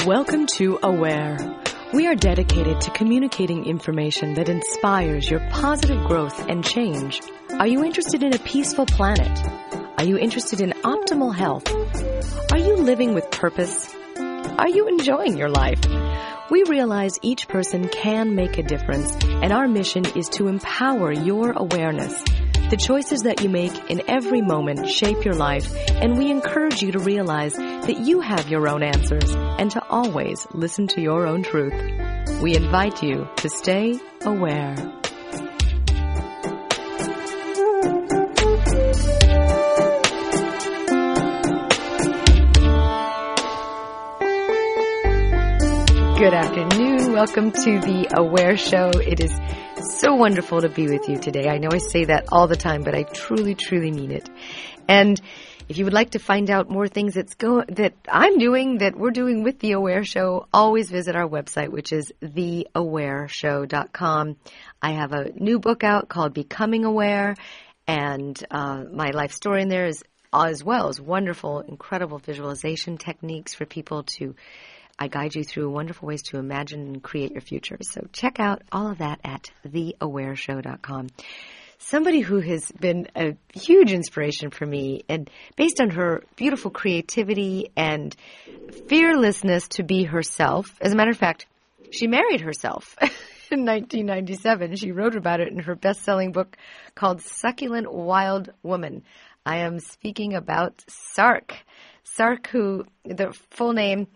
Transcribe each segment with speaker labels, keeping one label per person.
Speaker 1: Welcome to Aware. We are dedicated to communicating information that inspires your positive growth and change. Are you interested in a peaceful planet? Are you interested in optimal health? Are you living with purpose? Are you enjoying your life? We realize each person can make a difference, and our mission is to empower your awareness. The choices that you make in every moment shape your life, and we encourage you to realize that you have your own answers and to always listen to your own truth. We invite you to stay aware. Good afternoon. Welcome to the Aware Show. It is so wonderful to be with you today. I know I say that all the time, but I truly, truly mean it. And if you would like to find out more things that I'm doing, that we're doing with the Aware Show, always visit our website, which is theawareshow.com. I have a new book out called Becoming Aware, and my life story in there is as well as wonderful, incredible visualization techniques for people to I guide you through wonderful ways to imagine and create your future. So check out all of that at theawareshow.com. Somebody who has been a huge inspiration for me, and based on her beautiful creativity and fearlessness to be herself. As a matter of fact, she married herself in 1997. She wrote about it in her best-selling book called Succulent Wild Woman. I am speaking about Sark. Sark, who, the full name,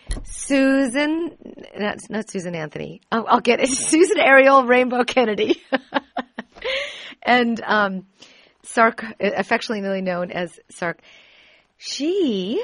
Speaker 1: Susan, not Susan Anthony. I'll get it. Susan Ariel Rainbow Kennedy. And Sark, affectionately known as Sark, she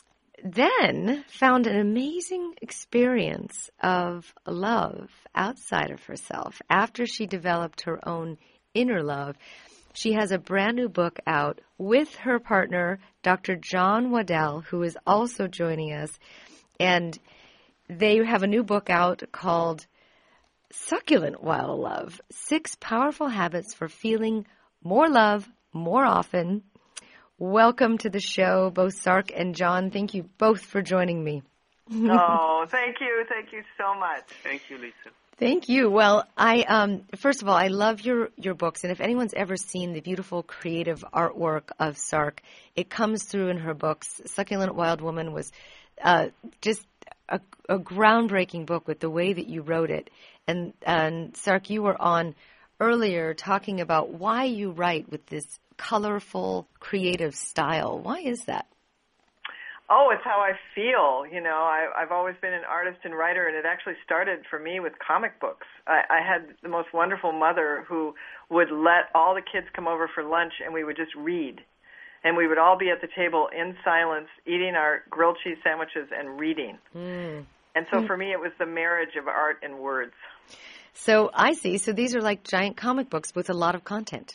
Speaker 1: then found an amazing experience of love outside of herself. After she developed her own inner love, she has a brand new book out with her partner, Dr. John Waddell, who is also joining us. And they have a new book out called Succulent Wild Love, 6 Powerful Habits for Feeling More Love More Often. Welcome to the show, both Sark and John. Thank you both for joining me.
Speaker 2: Oh, thank you. Thank you so much.
Speaker 3: Thank you, Lisa.
Speaker 1: Thank you. Well, first of all, I love your books, and if anyone's ever seen the beautiful creative artwork of Sark, it comes through in her books. Succulent Wild Woman was just a groundbreaking book with the way that you wrote it. And Sark, you were on earlier talking about why you write with this colorful, creative style. Why is that?
Speaker 2: Oh, it's how I feel. You know, I've always been an artist and writer, and it actually started for me with comic books. I had the most wonderful mother who would let all the kids come over for lunch, and we would just read. And we would all be at the table in silence, eating our grilled cheese sandwiches and reading. And so for me, it was the marriage of art and words.
Speaker 1: So I see. So these are like giant comic books with a lot of content.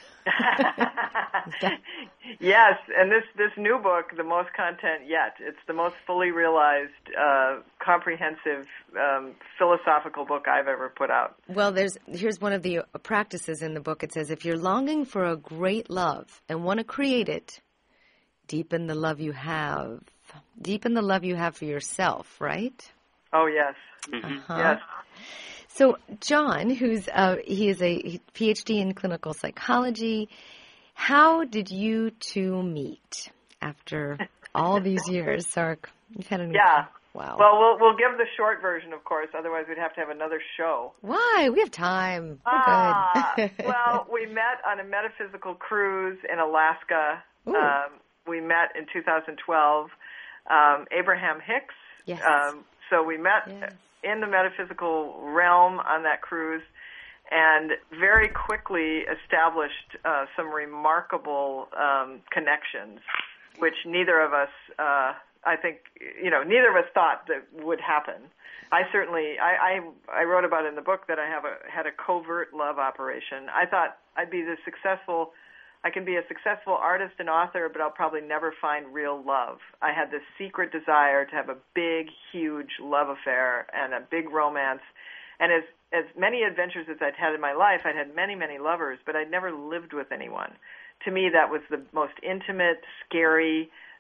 Speaker 2: Yes, and this new book, the most content yet. It's the most fully realized, comprehensive, philosophical book I've ever put out.
Speaker 1: Well, here's one of the practices in the book. It says, if you're longing for a great love and want to create it, deepen the love you have. Deepen the love you have for yourself, right?
Speaker 2: Oh, yes.
Speaker 1: Uh-huh.
Speaker 2: Yes.
Speaker 1: So John, he is a PhD in clinical psychology. How did you two meet after all these years, Sark? You've had wow.
Speaker 2: Well, we'll give the short version, of course. Otherwise, we'd have to have another show.
Speaker 1: Why? We have time. We're good.
Speaker 2: Well, we met on a metaphysical cruise in Alaska. We met in 2012. Abraham Hicks.
Speaker 1: Yes.
Speaker 2: So we met in the metaphysical realm on that cruise, and very quickly established some remarkable connections, which neither of us, neither of us thought that would happen. I wrote about in the book that I had a covert love operation. I thought I can be a successful artist and author, but I'll probably never find real love. I had this secret desire to have a big, huge love affair and a big romance. And as many adventures as I'd had in my life, I'd had many, many lovers, but I'd never lived with anyone. To me, that was the most intimate, scary,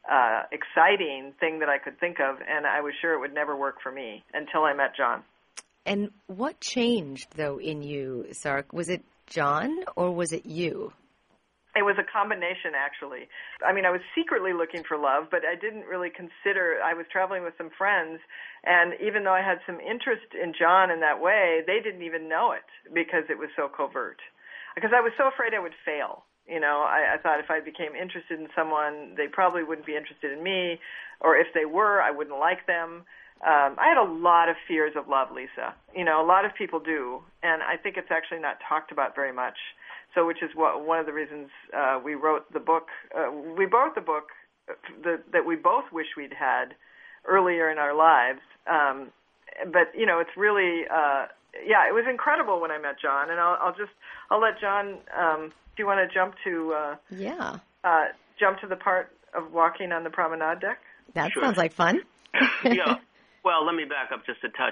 Speaker 2: exciting thing that I could think of, and I was sure it would never work for me until I met John.
Speaker 1: And what changed, though, in you, Sark? Was it John or was it you?
Speaker 2: It was a combination, actually. I mean, I was secretly looking for love, but I didn't really consider. I was traveling with some friends, and even though I had some interest in John in that way, they didn't even know it because it was so covert. Because I was so afraid I would fail. You know, I thought if I became interested in someone, they probably wouldn't be interested in me, or if they were, I wouldn't like them. I had a lot of fears of love, Lisa. You know, a lot of people do, and I think it's actually not talked about very much. So, which is one of the reasons we wrote the book. We wrote the book that we both wish we'd had earlier in our lives. But you know, it's really, it was incredible when I met John. And I'll let John. Do you want to jump to? Jump to the part of walking on the promenade deck.
Speaker 1: That sounds like fun.
Speaker 3: Yeah. Well, let me back up just a touch.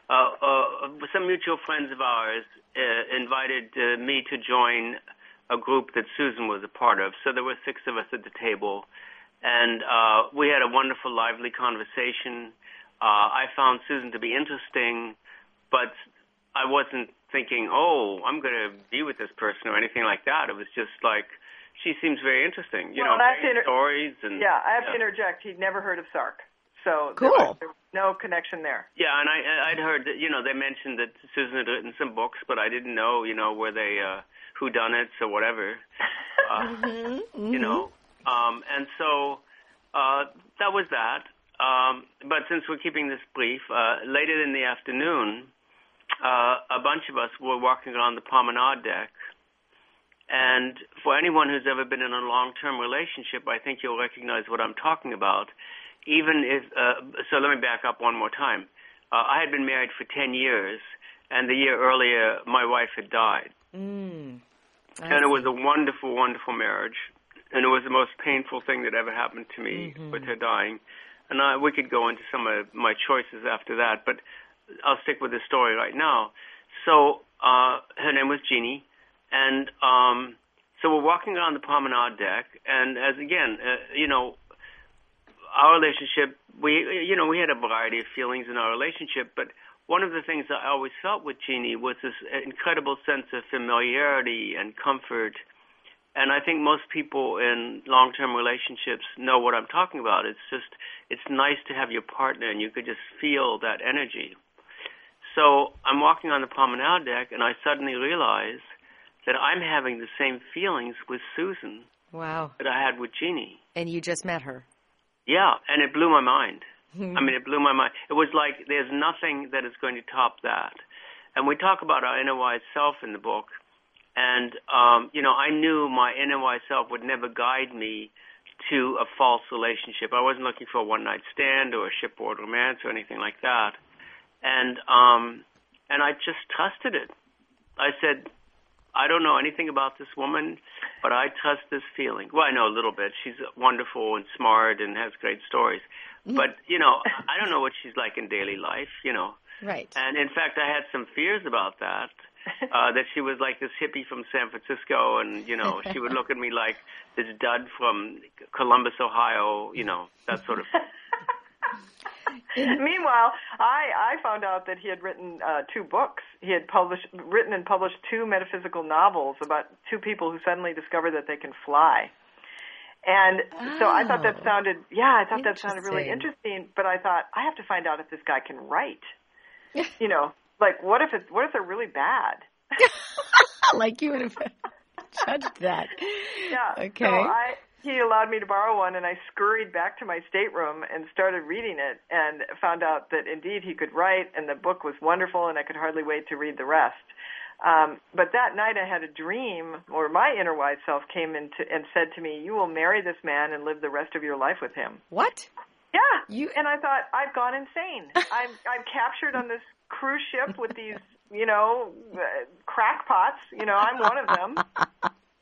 Speaker 3: Some mutual friends of ours invited me to join a group that Susan was a part of. So there were 6 of us at the table, and we had a wonderful, lively conversation. I found Susan to be interesting, but I wasn't thinking, oh, I'm going to be with this person or anything like that. It was just like, she seems very interesting. You know, stories. And,
Speaker 2: I have to interject. He'd never heard of Sark. So
Speaker 1: cool.
Speaker 2: There was no connection there.
Speaker 3: Yeah, and I'd heard that, you know, they mentioned that Susan had written some books, but I didn't know, you know, were they whodunits or whatever. You know, and so that was that. But since we're keeping this brief, later in the afternoon, a bunch of us were walking around the promenade deck. And for anyone who's ever been in a long-term relationship, I think you'll recognize what I'm talking about. Even if, so let me back up one more time. I had been married for 10 years, and the year earlier, my wife had died. And it was a wonderful, wonderful marriage, and it was the most painful thing that ever happened to me with her dying. And we could go into some of my choices after that, but I'll stick with the story right now. So her name was Jeannie, and so we're walking around the promenade deck, and as again, you know, our relationship, we had a variety of feelings in our relationship, but one of the things I always felt with Jeannie was this incredible sense of familiarity and comfort. And I think most people in long-term relationships know what I'm talking about. It's nice to have your partner, and you could just feel that energy. So I'm walking on the promenade deck, and I suddenly realize that I'm having the same feelings with Susan.
Speaker 1: Wow.
Speaker 3: That I had with Jeannie.
Speaker 1: And you just met her.
Speaker 3: Yeah, and it blew my mind. I mean, it blew my mind. It was like there's nothing that is going to top that. And we talk about our inner wise self in the book. And, you know, I knew my inner wise self would never guide me to a false relationship. I wasn't looking for a one-night stand or a shipboard romance or anything like that. And I just trusted it. I said, I don't know anything about this woman, but I trust this feeling. Well, I know a little bit. She's wonderful and smart and has great stories. But, you know, I don't know what she's like in daily life, you know.
Speaker 1: Right.
Speaker 3: And, in fact, I had some fears about that, that she was like this hippie from San Francisco and, you know, she would look at me like this dud from Columbus, Ohio, you know, that sort of thing.
Speaker 2: Meanwhile, I found out that he had written 2 books. He had written and published 2 metaphysical novels about 2 people who suddenly discover that they can fly. And so I thought that sounded, really interesting. But I thought I have to find out if this guy can write. You know, like what if they're really bad?
Speaker 1: Like you would have judged that.
Speaker 2: Yeah.
Speaker 1: Okay.
Speaker 2: So he allowed me to borrow one, and I scurried back to my stateroom and started reading it and found out that, indeed, he could write, and the book was wonderful, and I could hardly wait to read the rest. But that night I had a dream, or my inner wise self came in and said to me, you will marry this man and live the rest of your life with him.
Speaker 1: What?
Speaker 2: Yeah. And I thought, I've gone insane. I'm captured on this cruise ship with these, you know, crackpots. You know, I'm one of them.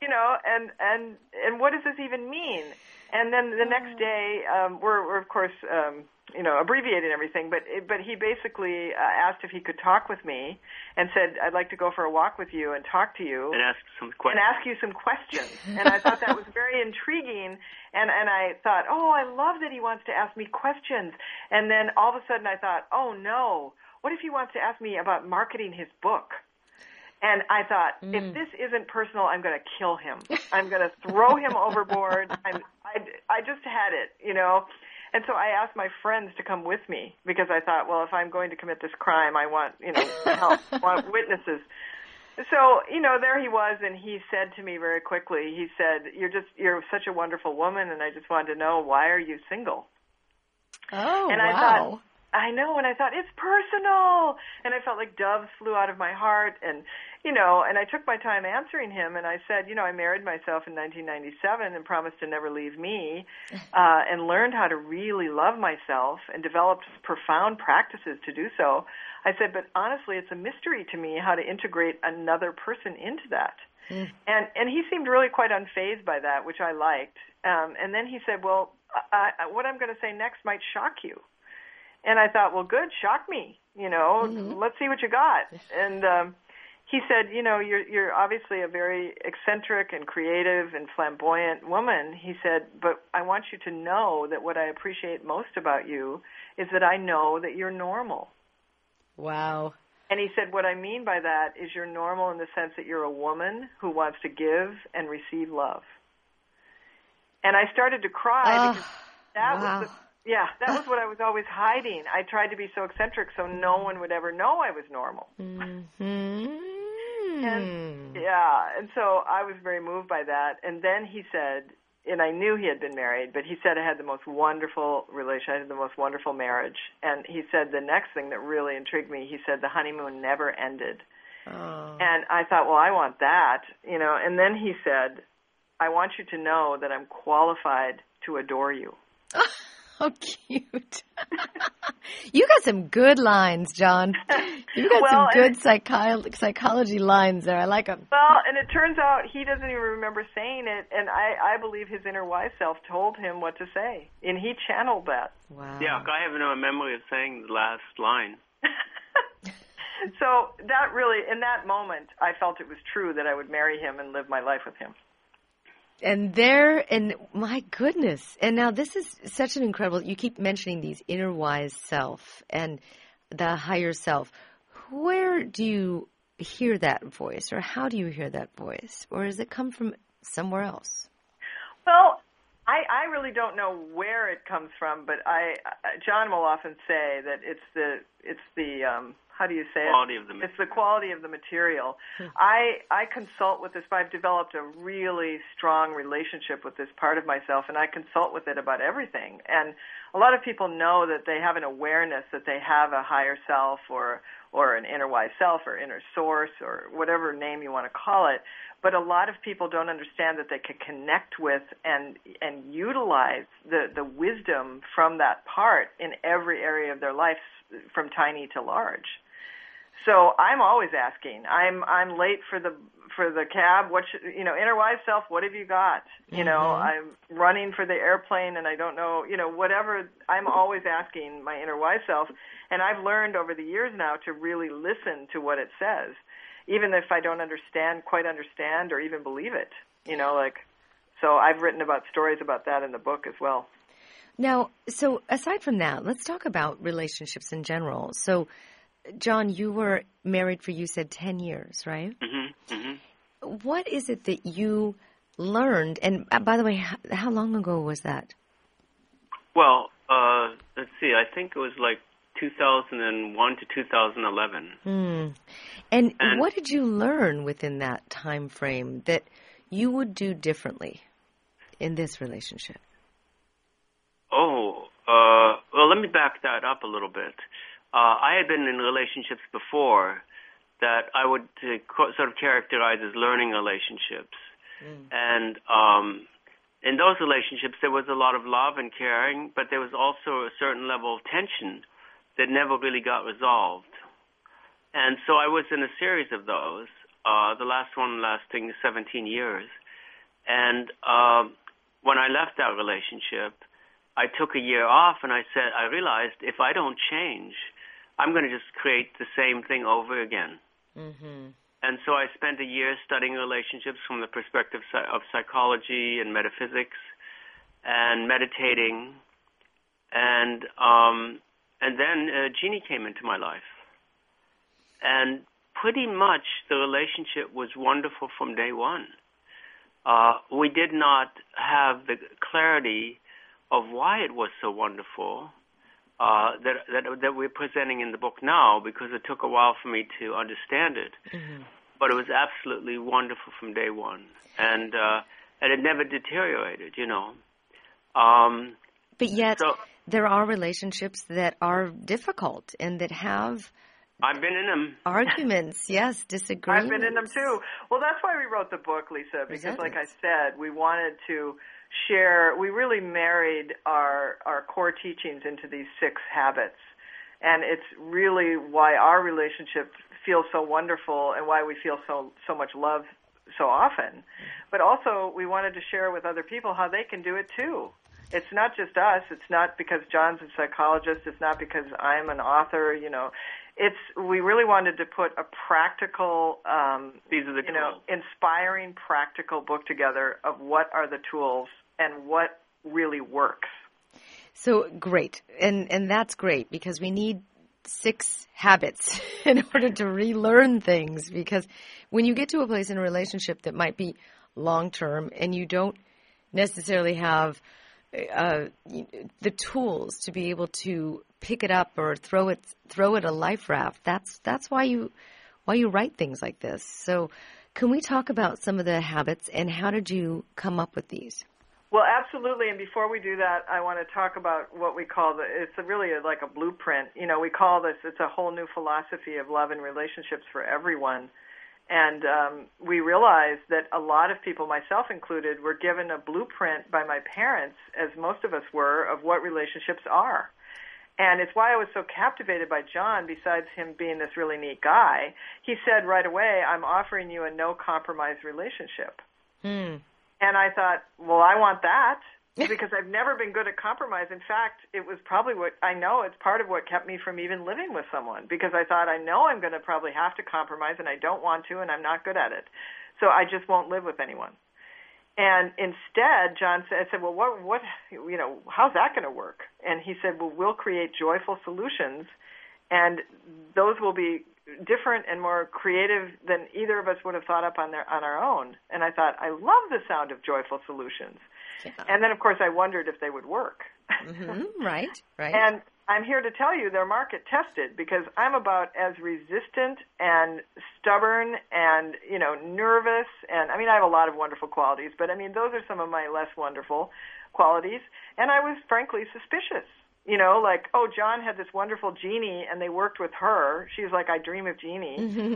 Speaker 2: you know, and what does this even mean? And then the next day, we're of course, you know, abbreviating everything, but he basically asked if he could talk with me and said, I'd like to go for a walk with you and talk to you.
Speaker 3: And ask you some questions.
Speaker 2: And I thought that was very intriguing. And I thought, oh, I love that he wants to ask me questions. And then all of a sudden I thought, oh, no, what if he wants to ask me about marketing his book? And I thought, if this isn't personal, I'm going to kill him. I'm going to throw him overboard. I just had it, you know. And so I asked my friends to come with me because I thought, well, if I'm going to commit this crime, I want, you know, help, I want witnesses. So, you know, there he was, and he said to me very quickly, he said, you're such a wonderful woman, and I just wanted to know, why are you single?
Speaker 1: Oh,
Speaker 2: and
Speaker 1: wow.
Speaker 2: I thought, I know, and I thought, it's personal. And I felt like doves flew out of my heart. And, you know, and I took my time answering him, and I said, you know, I married myself in 1997 and promised to never leave me, and learned how to really love myself and developed profound practices to do so. I said, but honestly, it's a mystery to me how to integrate another person into that. And he seemed really quite unfazed by that, which I liked. And then he said, well, what I'm going to say next might shock you. And I thought, well, good, shock me, you know, let's see what you got. And he said, you know, you're obviously a very eccentric and creative and flamboyant woman. He said, but I want you to know that what I appreciate most about you is that I know that you're normal.
Speaker 1: Wow.
Speaker 2: And he said, what I mean by that is you're normal in the sense that you're a woman who wants to give and receive love. And I started to cry because that was that was what I was always hiding. I tried to be so eccentric so no one would ever know I was normal. And so I was very moved by that. And then he said, and I knew he had been married, but he said I had the most wonderful relation, I had the most wonderful marriage. And he said the next thing that really intrigued me, he said the honeymoon never ended.
Speaker 1: Oh.
Speaker 2: And I thought, well, I want that, you know. And then he said, I want you to know that I'm qualified to adore you.
Speaker 1: How cute. You got some good lines, John. You got some good psychology lines there. I like them.
Speaker 2: Well, and it turns out he doesn't even remember saying it, and I believe his inner wise self told him what to say, and he channeled that.
Speaker 1: Wow.
Speaker 3: Yeah, I have no memory of saying the last line.
Speaker 2: So that really, in that moment, I felt it was true that I would marry him and live my life with him.
Speaker 1: And my goodness. And now this is such an incredible, you keep mentioning these inner wise self and the higher self. Where do you hear that voice, or how do you hear that voice? Or does it come from somewhere else?
Speaker 2: Well, I really don't know where it comes from, but John will often say that it's the how do you say it? It's the quality of the material. I consult with this. I've developed a really strong relationship with this part of myself, and I consult with it about everything. And a lot of people know that they have an awareness that they have a higher self or an inner wise self or inner source or whatever name you want to call it. But a lot of people don't understand that they can connect with and utilize the wisdom from that part in every area of their life, from tiny to large. So I'm always asking. I'm late for the cab. What should, inner wise self? What have you got? I'm running for the airplane and I don't know. Whatever. I'm always asking my inner wise self, and I've learned over the years now to really listen to what it says, even if I don't quite understand or even believe it. So I've written about stories about that in the book as well.
Speaker 1: Now, so aside from that, let's talk about relationships in general. So, John, you were married for, you said, 10 years, right?
Speaker 3: Mm-hmm. Mm-hmm.
Speaker 1: What is it that you learned? And by the way, how long ago was that?
Speaker 3: Well, let's see. I think it was like 2001 to 2011.
Speaker 1: And what did you learn within that time frame that you would do differently in this relationship?
Speaker 3: Well, let me back that up a little bit. I had been in relationships before that I would sort of characterize as learning relationships. And in those relationships, there was a lot of love and caring, but there was also a certain level of tension that never really got resolved. And so I was in a series of those, the last one lasting 17 years. And when I left that relationship, I took a year off, and I realized if I don't change, I'm going to just create the same thing over again.
Speaker 1: Mm-hmm.
Speaker 3: And so I spent a year studying relationships from the perspective of psychology and metaphysics, and meditating, and then Jeannie came into my life, and pretty much the relationship was wonderful from day one. We did not have the clarity of why it was so wonderful that we're presenting in the book now, because it took a while for me to understand it.
Speaker 1: Mm-hmm.
Speaker 3: But it was absolutely wonderful from day one, and it never deteriorated,
Speaker 1: But yet, there are relationships that are difficult and that have
Speaker 3: I've been in them.
Speaker 1: Arguments, yes, disagreements.
Speaker 2: I've been in them too. Well, that's why we wrote the book, Lisa, because like I said, we wanted to share, we really married our core teachings into these 6 habits. And it's really why our relationship feels so wonderful and why we feel so much love so often. But also, we wanted to share with other people how they can do it too. It's not just us. It's not because John's a psychologist. It's not because I'm an author, we really wanted to put a practical,
Speaker 3: these are the tools.
Speaker 2: Inspiring practical book together of what are the tools and what really works.
Speaker 1: So great. And that's great, because we need 6 habits in order to relearn things, because when you get to a place in a relationship that might be long-term and you don't necessarily have the tools to be able to pick it up or throw it a life raft, that's why you write things like this. So can we talk about some of the habits and how did you come up with these?
Speaker 2: Well, absolutely. And before we do that, I want to talk about what we call it's really like a blueprint. We call this, it's a whole new philosophy of love and relationships for everyone. And we realized that a lot of people, myself included, were given a blueprint by my parents, as most of us were, of what relationships are. And it's why I was so captivated by John, besides him being this really neat guy. He said right away, I'm offering you a no-compromise relationship. And I thought, well, I want that, because I've never been good at compromise. In fact, it was probably it's part of what kept me from even living with someone, because I thought, I know I'm going to probably have to compromise, and I don't want to, and I'm not good at it. So I just won't live with anyone. And instead, John said, I said, well, what, how's that going to work? And he said, well, we'll create joyful solutions, and those will be different and more creative than either of us would have thought up on our own. And I thought, I love the sound of joyful solutions. Yeah. And then, of course, I wondered if they would work.
Speaker 1: Mm-hmm. Right.
Speaker 2: And I'm here to tell you they're market tested, because I'm about as resistant and stubborn and, nervous. And, I have a lot of wonderful qualities, but, those are some of my less wonderful qualities. And I was, frankly, suspicious. John had this wonderful Jeannie, and they worked with her. She's like, I dream of Jeannie,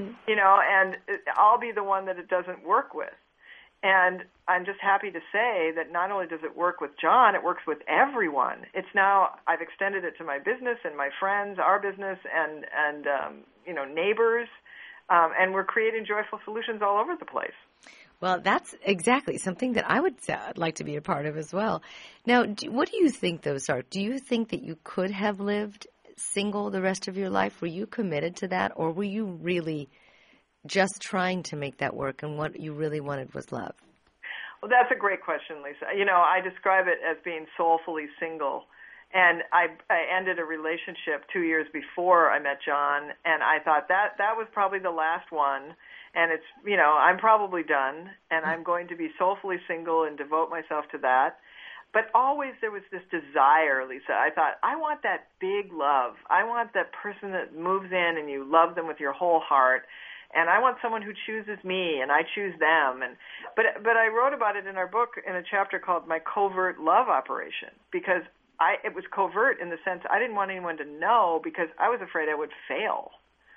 Speaker 2: and I'll be the one that it doesn't work with. And I'm just happy to say that not only does it work with John, it works with everyone. It's now, I've extended it to my business and my friends, our business, and neighbors, and we're creating joyful solutions all over the place.
Speaker 1: Well, that's exactly something that I would like to be a part of as well. Now, what do you think those are? Do you think that you could have lived single the rest of your life? Were you committed to that, or were you really just trying to make that work, and what you really wanted was love?
Speaker 2: Well, that's a great question, Lisa. I describe it as being soulfully single. And I ended a relationship 2 years before I met John, and I thought that was probably the last one. And it's, I'm probably done, and I'm going to be soulfully single and devote myself to that. But always there was this desire, Lisa. I thought, I want that big love. I want that person that moves in and you love them with your whole heart. And I want someone who chooses me, and I choose them. But I wrote about it in our book in a chapter called My Covert Love Operation, because it was covert in the sense I didn't want anyone to know, because I was afraid I would fail.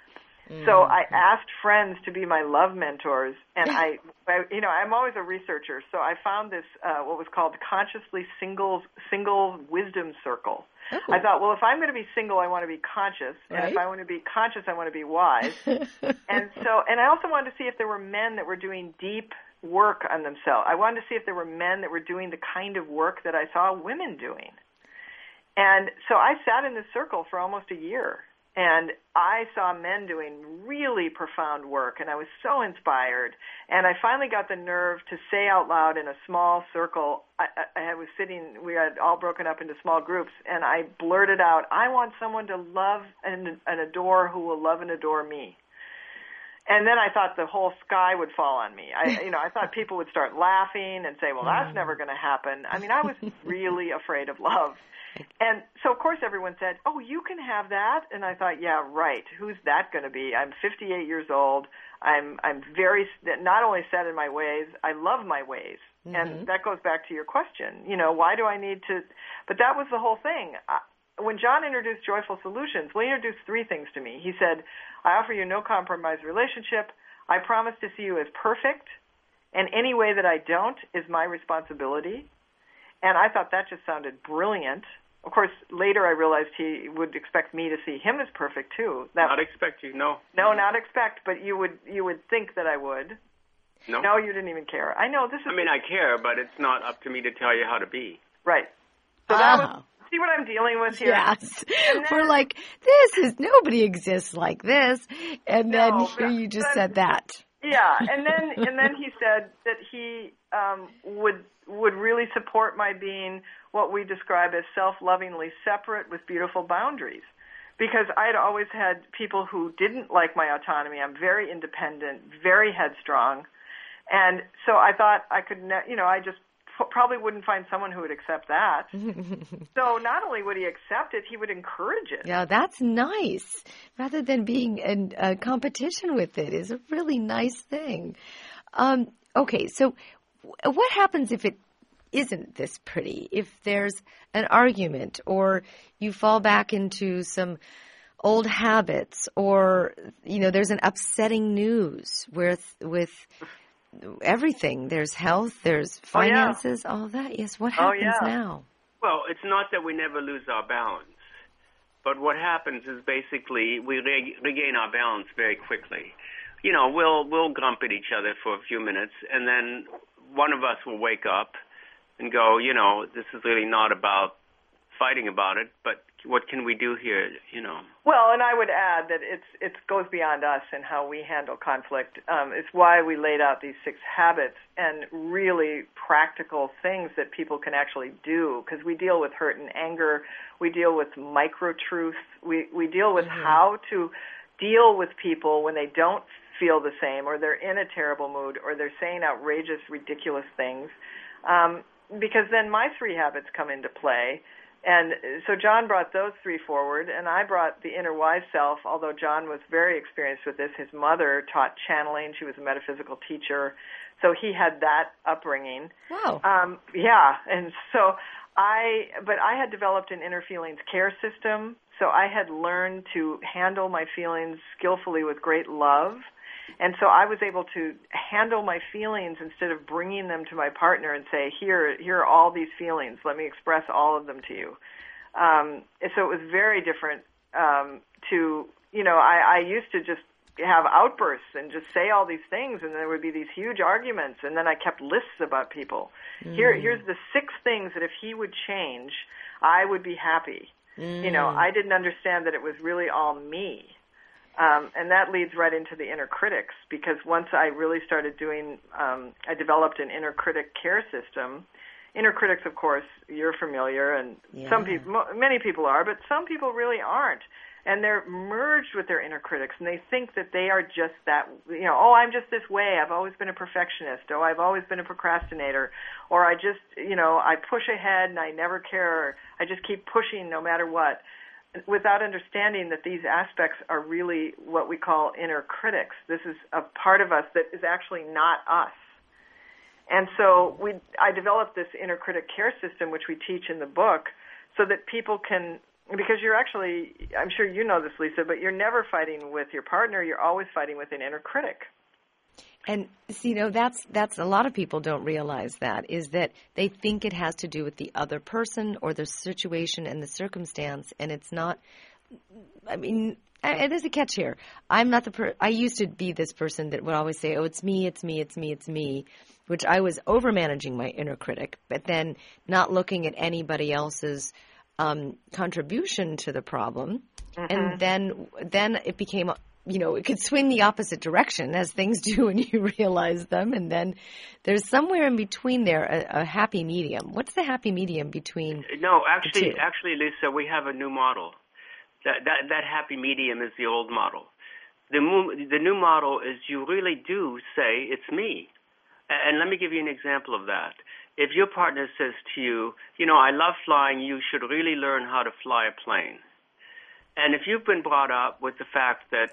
Speaker 2: So I asked friends to be my love mentors, and I'm always a researcher, so I found this what was called Consciously Single Wisdom Circle. Ooh. I thought, well, if I'm going to be single, I want to be conscious, and if I want to be conscious, I want to be wise. and I also wanted to see if there were men that were doing deep work on themselves. I wanted to see if there were men that were doing the kind of work that I saw women doing. And so I sat in this circle for almost a year, and I saw men doing really profound work, and I was so inspired. And I finally got the nerve to say out loud in a small circle, I was sitting, we had all broken up into small groups, and I blurted out, I want someone to love and adore who will love and adore me. And then I thought the whole sky would fall on me. I thought people would start laughing and say, well, that's never going to happen. I mean, I was really afraid of love. And so, of course, everyone said, oh, you can have that. And I thought, yeah, right. Who's that going to be? I'm 58 years old. I'm very, not only set in my ways, I love my ways. Mm-hmm. And that goes back to your question. Why do I need to? But that was the whole thing. When John introduced Joyful Solutions, he introduced three things to me. He said, I offer you no compromise relationship. I promise to see you as perfect. And any way that I don't is my responsibility. And I thought that just sounded brilliant. Of course, later I realized he would expect me to see him as perfect too.
Speaker 3: Not expect you, no.
Speaker 2: No, not expect, but you would think that I would. No, you didn't even care. I know this is.
Speaker 3: I mean, I care, but it's not up to me to tell you how to be.
Speaker 2: Right. So that was. See what I'm dealing with here?
Speaker 1: Yes. We're like, nobody exists like this, and then you just said that.
Speaker 2: Yeah, and then he said that he would really support my being what we describe as self-lovingly separate with beautiful boundaries. Because I had always had people who didn't like my autonomy. I'm very independent, very headstrong. And so I thought I could, I just probably wouldn't find someone who would accept that. So not only would he accept it, he would encourage it.
Speaker 1: Yeah, that's nice. Rather than being in a competition with it is a really nice thing. Okay, so what happens if it isn't this pretty? If there's an argument, or you fall back into some old habits, or there's an upsetting news with everything. There's health, there's finances, all that. Yes, what happens now?
Speaker 3: Well, it's not that we never lose our balance, but what happens is basically we regain our balance very quickly. We'll grump at each other for a few minutes, and then one of us will wake up and go, this is really not about fighting about it, but what can we do here,
Speaker 2: Well, and I would add that it goes beyond us and how we handle conflict. It's why we laid out these 6 habits and really practical things that people can actually do, because we deal with hurt and anger. We deal with micro-truth. We deal with how to deal with people when they don't feel the same, or they're in a terrible mood, or they're saying outrageous, ridiculous things. Because then my 3 habits come into play. And so John brought those 3 forward, and I brought the inner wise self, although John was very experienced with this. His mother taught channeling. She was a metaphysical teacher. So he had that upbringing.
Speaker 1: Wow.
Speaker 2: And so I had developed an inner feelings care system. So I had learned to handle my feelings skillfully with great love. And so I was able to handle my feelings instead of bringing them to my partner and say, here are all these feelings. Let me express all of them to you. And so it was very different I used to just have outbursts and just say all these things, and there would be these huge arguments, and then I kept lists about people. Here's the 6 things that if he would change, I would be happy. I didn't understand that it was really all me. And that leads right into the inner critics, because once I really started I developed an inner critic care system. Inner critics, of course, you're familiar, and many people are, but some people really aren't. And they're merged with their inner critics, and they think that they are just that, I'm just this way. I've always been a perfectionist. Oh, I've always been a procrastinator. Or I just, I push ahead and I never care. I just keep pushing no matter what, without understanding that these aspects are really what we call inner critics. This is a part of us that is actually not us. And so I developed this inner critic care system, which we teach in the book, so that people can, because you're actually, I'm sure you know this, Lisa, but you're never fighting with your partner. You're always fighting with an inner critic.
Speaker 1: And, that's a lot of people don't realize that, is that they think it has to do with the other person or the situation and the circumstance, and it's not. I mean, And there's a catch here. I'm not I used to be this person that would always say, oh, it's me, it's me, it's me, it's me, which I was over-managing my inner critic, but then not looking at anybody else's contribution to the problem. And then it became, it could swing the opposite direction, as things do when you realize them. And then there's somewhere in between there a happy medium. What's the happy medium between
Speaker 3: No, actually, Lisa, we have a new model. That happy medium is the old model. The new model is you really do say, it's me. And let me give you an example of that. If your partner says to you, I love flying, you should really learn how to fly a plane. And if you've been brought up with the fact that,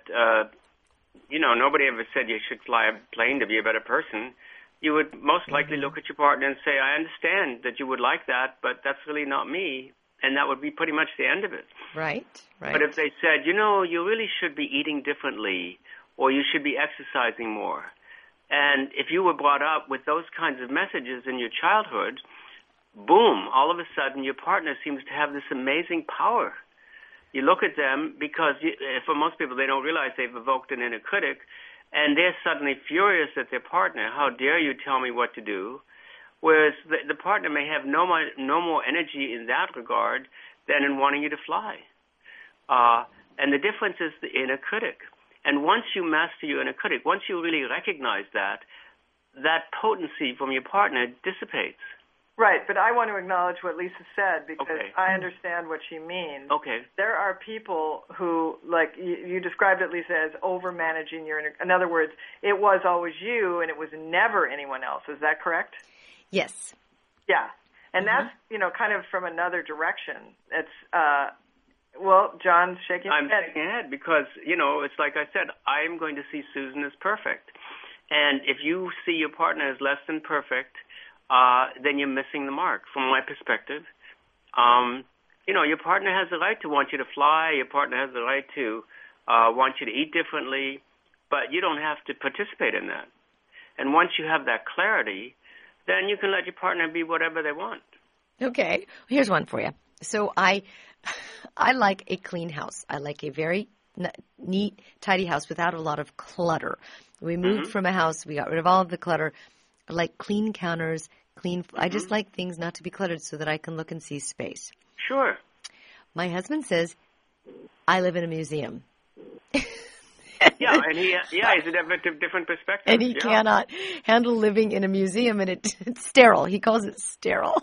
Speaker 3: nobody ever said you should fly a plane to be a better person, you would most likely look at your partner and say, I understand that you would like that, but that's really not me. And that would be pretty much the end of it.
Speaker 1: Right.
Speaker 3: But if they said, you really should be eating differently, or you should be exercising more, and if you were brought up with those kinds of messages in your childhood, boom, all of a sudden your partner seems to have this amazing power. You look at them because for most people they don't realize they've evoked an inner critic, and they're suddenly furious at their partner. How dare you tell me what to do? Whereas the partner may have no more energy in that regard than in wanting you to fly. And the difference is the inner critic. And once you master your inner critic, once you really recognize that potency from your partner dissipates.
Speaker 2: Right, but I want to acknowledge what Lisa said because I understand what she means.
Speaker 3: Okay.
Speaker 2: There are people who, like you described it, Lisa, as over-managing your inner. In other words, it was always you and it was never anyone else. Is that correct?
Speaker 1: Yes.
Speaker 2: Yeah. And that's, kind of from another direction. It's, John's shaking his head.
Speaker 3: I'm shaking head because, it's like I said, I'm going to see Susan as perfect. And if you see your partner as less than perfect, then you're missing the mark from my perspective. Your partner has the right to want you to fly. Your partner has the right to want you to eat differently, but you don't have to participate in that. And once you have that clarity, then you can let your partner be whatever they want.
Speaker 1: Okay. Here's one for you. So I like a clean house. I like a very neat, tidy house without a lot of clutter. We moved from a house. We got rid of all of the clutter. I like clean counters, I just like things not to be cluttered so that I can look and see space.
Speaker 3: Sure.
Speaker 1: My husband says, I live in a museum.
Speaker 3: Yeah, and he's a different perspective.
Speaker 1: And he cannot handle living in a museum, and it's sterile. He calls it sterile.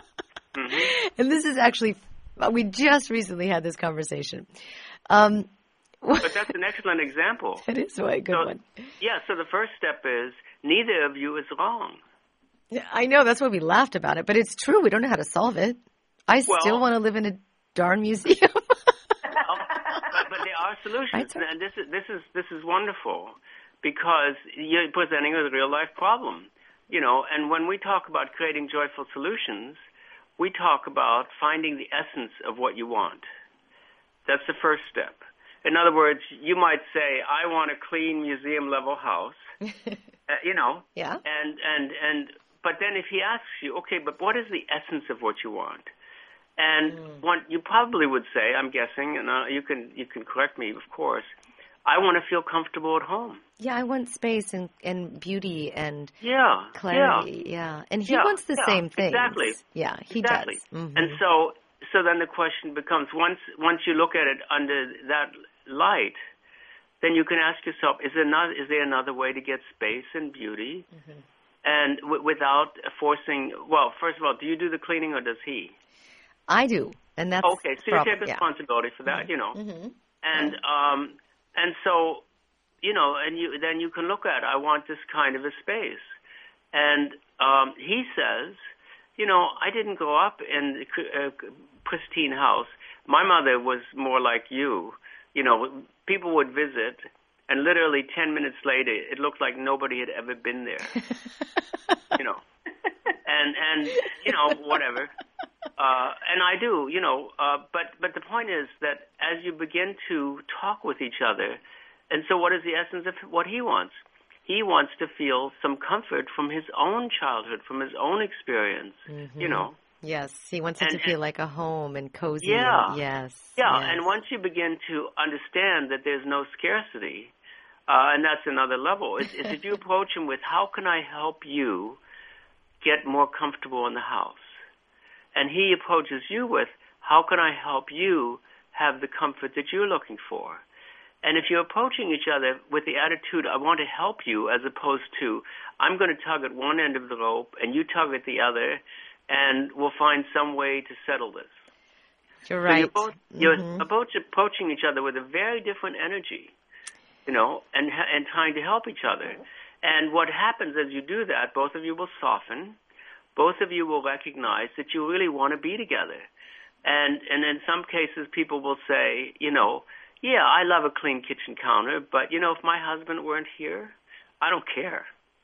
Speaker 1: And this is actually, we just recently had this conversation.
Speaker 3: But that's an excellent example.
Speaker 1: It is a good one.
Speaker 3: Yeah, so the first step is neither of you is wrong.
Speaker 1: Yeah, I know, that's why we laughed about it, but it's true. We don't know how to solve it. I still want to live in a darn museum.
Speaker 3: But there are solutions,
Speaker 1: right,
Speaker 3: and this is wonderful because you're presenting a real life problem, And when we talk about creating joyful solutions, we talk about finding the essence of what you want. That's the first step. In other words, you might say, "I want a clean museum level house,"
Speaker 1: Yeah.
Speaker 3: And but then if he asks you, okay, but what is the essence of what you want? And you probably would say, I'm guessing, and you can correct me, of course, I want to feel comfortable at home.
Speaker 1: Yeah, I want space and beauty and clarity. Yeah. And he wants the same things.
Speaker 3: Exactly.
Speaker 1: Yeah, he
Speaker 3: does.
Speaker 1: Mm-hmm.
Speaker 3: And so then the question becomes, once you look at it under that light, then you can ask yourself, is there another way to get space and beauty? Mm-hmm. And without forcing, well, first of all, do you do the cleaning or does he?
Speaker 1: I do, and that's
Speaker 3: okay. So you take responsibility for that,
Speaker 1: Mm-hmm.
Speaker 3: And so, and then you can look at, I want this kind of a space, and he says, I didn't grow up in a pristine house. My mother was more like you. People would visit, and literally 10 minutes later, it looked like nobody had ever been there. And whatever. And I do, but the point is that as you begin to talk with each other, and so what is the essence of what he wants? He wants to feel some comfort from his own childhood, from his own experience,
Speaker 1: Mm-hmm. Yes. He wants it to feel like a home and cozy.
Speaker 3: Yeah.
Speaker 1: Yes.
Speaker 3: Yeah,
Speaker 1: yes.
Speaker 3: and once you begin to understand that there's no scarcity, and that's another level, is that you approach him with, how can I help you get more comfortable in the house? And he approaches you with, how can I help you have the comfort that you're looking for? And if you're approaching each other with the attitude, I want to help you, as opposed to, I'm going to tug at one end of the rope and you tug at the other, and we'll find some way to settle this.
Speaker 1: You're right.
Speaker 3: So you're both approaching each other with a very different energy, and trying to help each other. And what happens as you do that, both of you will soften. Both of you will recognize that you really want to be together. And in some cases, people will say, yeah, I love a clean kitchen counter, but, if my husband weren't here, I don't care.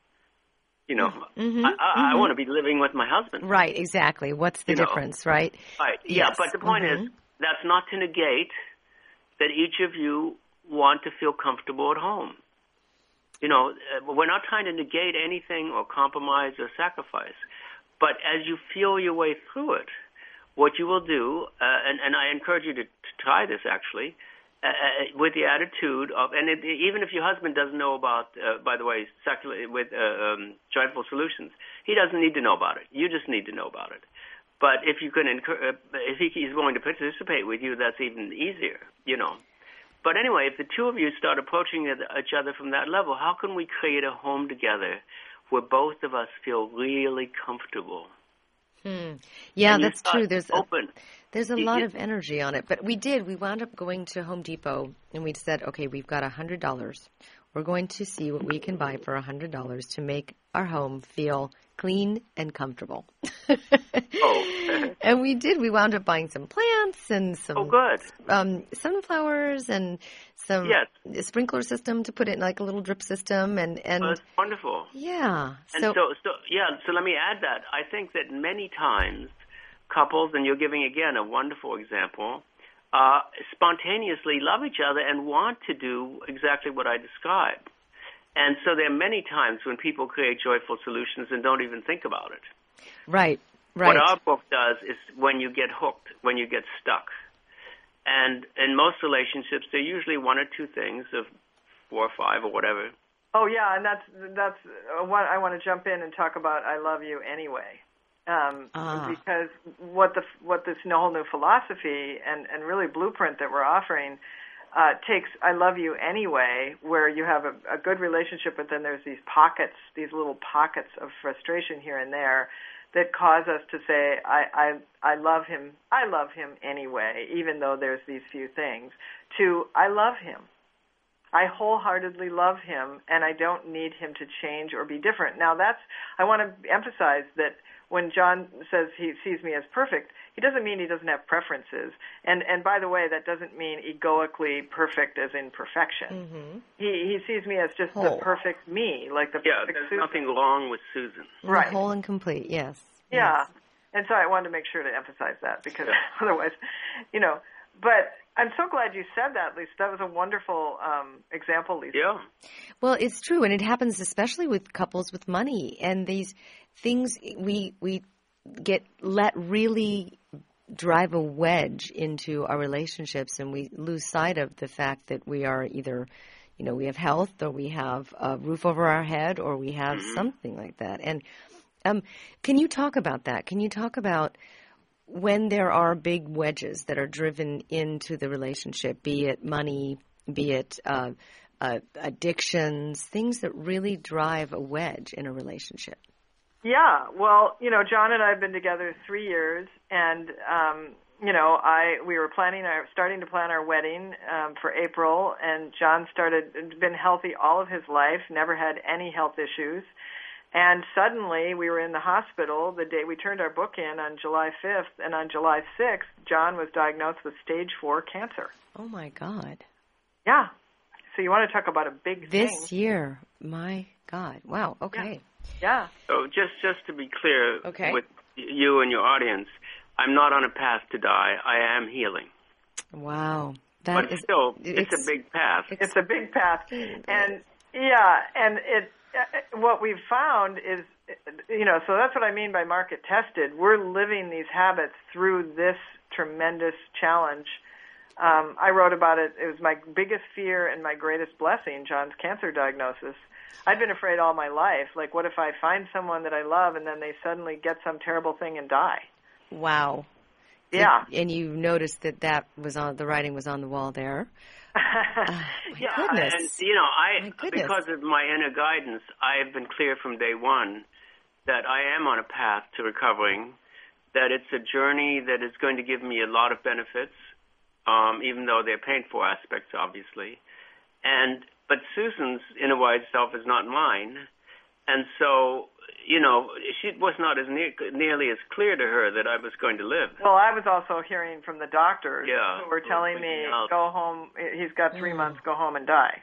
Speaker 3: I want to be living with my husband.
Speaker 1: Right, exactly. What's the difference, right?
Speaker 3: Right,
Speaker 1: yes.
Speaker 3: Yeah, but the point is, that's not to negate that each of you want to feel comfortable at home. We're not trying to negate anything or compromise or sacrifice. But as you feel your way through it, what you will do, and I encourage you to try this actually, with the attitude of, and even if your husband doesn't know about, by the way, Joyful Solutions, he doesn't need to know about it. You just need to know about it. But if you can, if he's willing to participate with you, that's even easier, But anyway, if the two of you start approaching each other from that level, how can we create a home together where both of us feel really comfortable?
Speaker 1: Yeah, that's true. There's a lot
Speaker 3: Yeah.
Speaker 1: of energy on it. But we wound up going to Home Depot, and we said, okay, we've got $100. We're going to see what we can buy for $100 to make our home feel clean and comfortable. And we did. We wound up buying some plants and some sunflowers and some sprinkler system to put it in like a little drip system. And
Speaker 3: that's wonderful.
Speaker 1: Yeah.
Speaker 3: And so let me add that. I think that many times couples, and you're giving again a wonderful example, spontaneously love each other and want to do exactly what I described. And so there are many times when people create joyful solutions and don't even think about it.
Speaker 1: Right.
Speaker 3: What our book does is when you get hooked, when you get stuck. And in most relationships, there are usually one or two things of 4 or 5 or whatever.
Speaker 2: Oh, yeah, and that's what I want to jump in and talk about I love you anyway. Because what this whole new philosophy and really blueprint that we're offering takes I love you anyway, where you have a good relationship, but then there's these little pockets of frustration here and there that cause us to say I love him anyway, even though there's these few things, to I love him. I wholeheartedly love him, and I don't need him to change or be different. Now, I want to emphasize that when John says he sees me as perfect, he doesn't mean he doesn't have preferences. And by the way, that doesn't mean egoically perfect as in perfection. Mm-hmm. He sees me as just the perfect me, like the perfect
Speaker 3: there's
Speaker 2: Susan.
Speaker 3: Nothing wrong with Susan.
Speaker 1: Right. Whole and complete, yes.
Speaker 2: Yeah.
Speaker 1: Yes.
Speaker 2: And so I wanted to make sure to emphasize that because otherwise, but I'm so glad you said that, Lisa. That was a wonderful example, Lisa.
Speaker 3: Yeah.
Speaker 1: Well, it's true, and it happens especially with couples with money. And these things we let really drive a wedge into our relationships, and we lose sight of the fact that we are either, we have health, or we have a roof over our head, or we have something like that. And can you talk about that? Can you talk about when there are big wedges that are driven into the relationship, be it money, be it addictions, things that really drive a wedge in a relationship?
Speaker 2: Yeah, well, John and I have been together 3 years, and we were starting to plan our wedding for April, and John been healthy all of his life, never had any health issues. And suddenly, we were in the hospital the day we turned our book in on July 5th, and on July 6th, John was diagnosed with stage 4 cancer.
Speaker 1: Oh, my God.
Speaker 2: Yeah. So you want to talk about a big thing.
Speaker 1: This year. My God. Wow. Okay.
Speaker 2: Yeah.
Speaker 3: So just to be clear with you and your audience, I'm not on a path to die. I am healing.
Speaker 1: Wow.
Speaker 3: But still, it's a big path.
Speaker 2: It's a big path. And, yeah, and what we've found is, so that's what I mean by market tested. We're living these habits through this tremendous challenge. I wrote about it. It was my biggest fear and my greatest blessing, John's cancer diagnosis. I'd been afraid all my life. Like, what if I find someone that I love and then they suddenly get some terrible thing and die?
Speaker 1: Wow.
Speaker 2: Yeah.
Speaker 1: And you noticed that was the writing was on the wall there.
Speaker 3: Yeah,
Speaker 1: goodness.
Speaker 3: And because of my inner guidance, I have been clear from day one that I am on a path to recovering, that it's a journey that is going to give me a lot of benefits, even though they're painful aspects, obviously. But Susan's inner wise self is not mine, and so she was not as nearly as clear to her that I was going to live.
Speaker 2: Well, I was also hearing from the doctors who were telling me, go home, he's got 3 months, go home and die.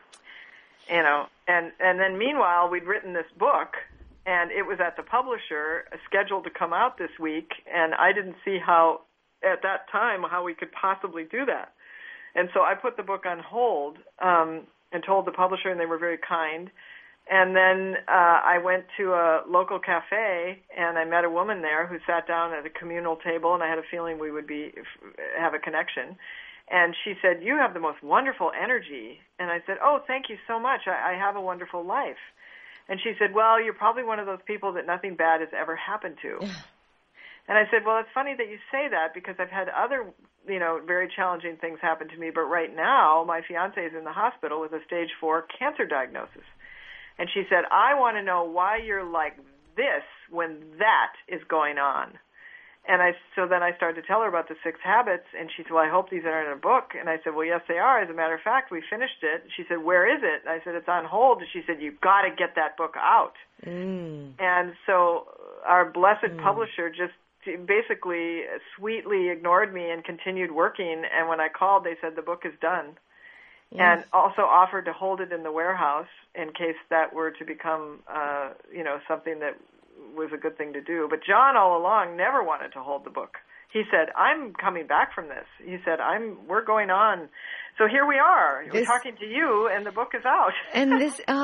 Speaker 2: And then meanwhile, we'd written this book, and it was at the publisher, scheduled to come out this week, and I didn't see how, at that time, how we could possibly do that. And so I put the book on hold and told the publisher, and they were very kind. And then I went to a local cafe, and I met a woman there who sat down at a communal table, and I had a feeling we would have a connection. And she said, "You have the most wonderful energy." And I said, "Oh, thank you so much. I have a wonderful life." And she said, "Well, you're probably one of those people that nothing bad has ever happened to." And I said, "Well, it's funny that you say that because I've had other, very challenging things happen to me. But right now, my fiance is in the hospital with a stage 4 cancer diagnosis." And she said, "I want to know why you're like this when that is going on." And so then I started to tell her about the 6 habits, and she said, "Well, I hope these are in a book." And I said, "Well, yes, they are. As a matter of fact, we finished it." She said, "Where is it?" And I said, "It's on hold." And she said, "You've got to get that book out." And so our blessed publisher just basically sweetly ignored me and continued working. And when I called, they said the book is done. And also offered to hold it in the warehouse in case that were to become, something that was a good thing to do. But John all along never wanted to hold the book. He said, "I'm coming back from this." He said, we're going on. So here we are. We're talking to you, and the book is out.
Speaker 1: And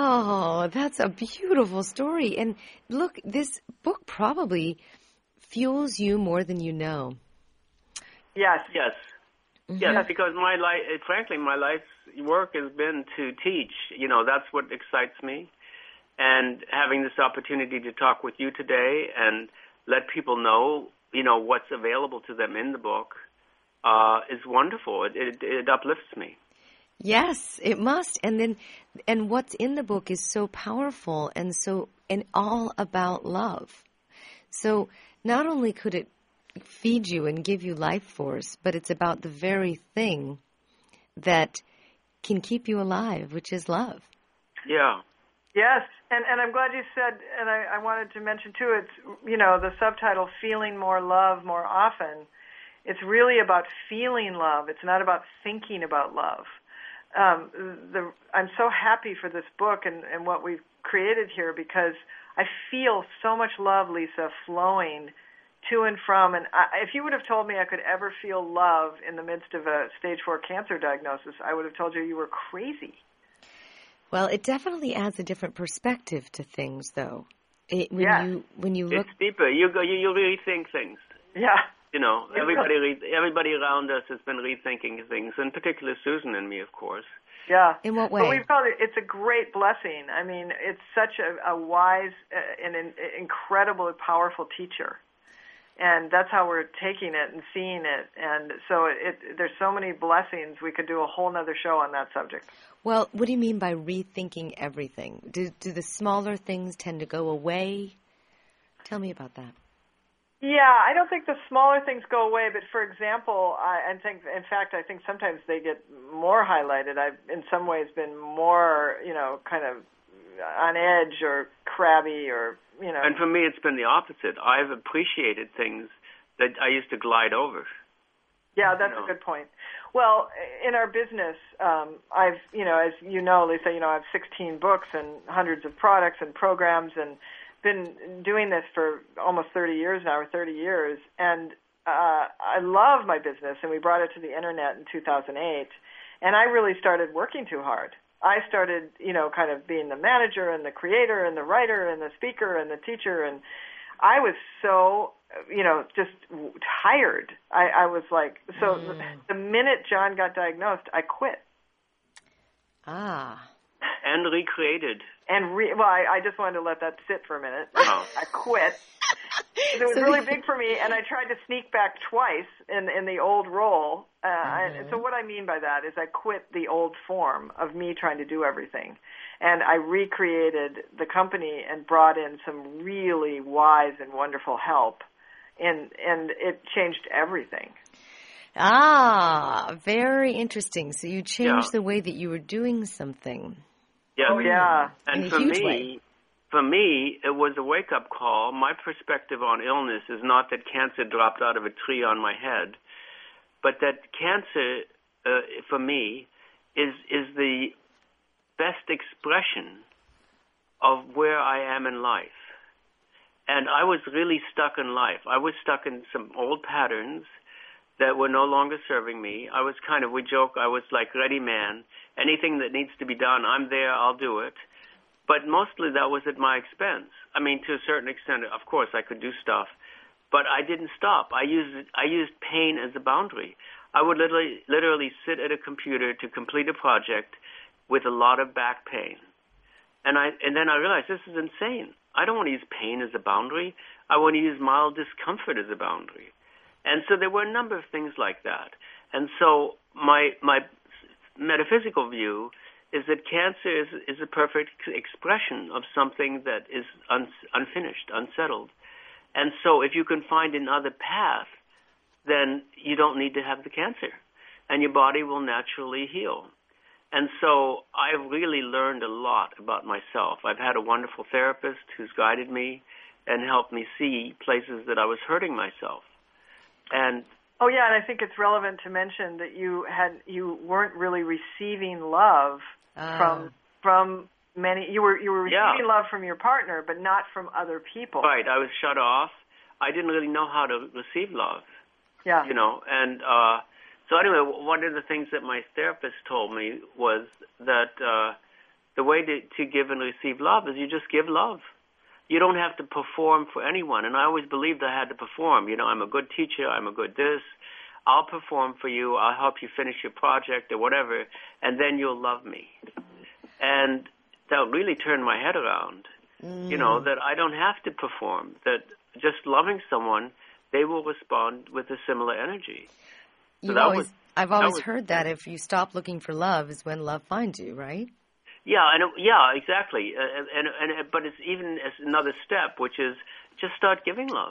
Speaker 1: that's a beautiful story. And look, this book probably fuels you more than you know.
Speaker 2: Yes.
Speaker 3: Yes. Mm-hmm. Yes, because my life's work has been to teach. That's what excites me. And having this opportunity to talk with you today and let people know, what's available to them in the book is wonderful. It uplifts me.
Speaker 1: Yes, it must. And what's in the book is so powerful and all about love. So not only could it feed you and give you life force, but it's about the very thing that can keep you alive, which is love.
Speaker 3: Yeah.
Speaker 2: Yes, and I'm glad you said, and I wanted to mention too, it's, the subtitle, Feeling More Love More Often. It's really about feeling love. It's not about thinking about love. I'm so happy for this book and what we've created here because I feel so much love, Lisa, flowing to and from. And if you would have told me I could ever feel love in the midst of a stage 4 cancer diagnosis, I would have told you were crazy.
Speaker 1: Well, it definitely adds a different perspective to things, though. When you look,
Speaker 3: it's deeper. You rethink things.
Speaker 2: Yeah.
Speaker 3: Everybody around us has been rethinking things, in particular Susan and me, of course.
Speaker 2: Yeah.
Speaker 1: In what way?
Speaker 2: Well, it's a great blessing. I mean, it's such a wise and an incredibly powerful teacher. And that's how we're taking it and seeing it. And so there's so many blessings. We could do a whole other show on that subject.
Speaker 1: Well, what do you mean by rethinking everything? Do the smaller things tend to go away? Tell me about that.
Speaker 2: Yeah, I don't think the smaller things go away. But for example, I think sometimes they get more highlighted. I've in some ways been more, kind of on edge or crabby or,
Speaker 3: And for me, it's been the opposite. I've appreciated things that I used to glide over.
Speaker 2: Yeah, that's a good point. Well, in our business, I've, as you know, Lisa, I have 16 books and hundreds of products and programs and been doing this for almost 30 years now, or 30 years. And I love my business, and we brought it to the Internet in 2008. And I really started working too hard. I started, kind of being the manager and the creator and the writer and the speaker and the teacher, and I was so, just tired. I was like, so the minute John got diagnosed, I quit.
Speaker 1: Ah.
Speaker 3: And recreated.
Speaker 2: I just wanted to let that sit for a minute.
Speaker 3: Oh.
Speaker 2: I quit. It was really big for me, and I tried to sneak back twice in the old role. And so what I mean by that is I quit the old form of me trying to do everything, and I recreated the company and brought in some really wise and wonderful help, and it changed everything.
Speaker 1: Ah, very interesting. So you changed the way that you were doing something.
Speaker 3: Yeah.
Speaker 2: Oh, yeah.
Speaker 3: And
Speaker 1: in a huge way.
Speaker 3: For me, it was a wake-up call. My perspective on illness is not that cancer dropped out of a tree on my head, but that cancer, for me, is the best expression of where I am in life. And I was really stuck in life. I was stuck in some old patterns that were no longer serving me. I was we joke, I was like ready man. Anything that needs to be done, I'm there, I'll do it. But mostly that was at my expense. I mean, to a certain extent, of course, I could do stuff, but I didn't stop. I used pain as a boundary. I would literally sit at a computer to complete a project with a lot of back pain. And then I realized this is insane. I don't want to use pain as a boundary. I want to use mild discomfort as a boundary. And so there were a number of things like that. And so my metaphysical view is that cancer is a perfect expression of something that is unfinished, unsettled. And so if you can find another path, then you don't need to have the cancer, and your body will naturally heal. And so I've really learned a lot about myself. I've had a wonderful therapist who's guided me and helped me see places that I was hurting myself. And
Speaker 2: oh yeah, and I think it's relevant to mention that you weren't really receiving love from many. You were receiving love from your partner, but not from other people.
Speaker 3: Right, I was shut off. I didn't really know how to receive love.
Speaker 2: Yeah,
Speaker 3: and so anyway, one of the things that my therapist told me was that the way to give and receive love is you just give love. You don't have to perform for anyone. And I always believed I had to perform. I'm a good teacher. I'm a good this. I'll perform for you. I'll help you finish your project or whatever, and then you'll love me. And that really turned my head around, that I don't have to perform, that just loving someone, they will respond with a similar energy. So
Speaker 1: I've always heard that if you stop looking for love is when love finds you, right?
Speaker 3: Yeah, exactly. But it's even another step, which is just start giving love.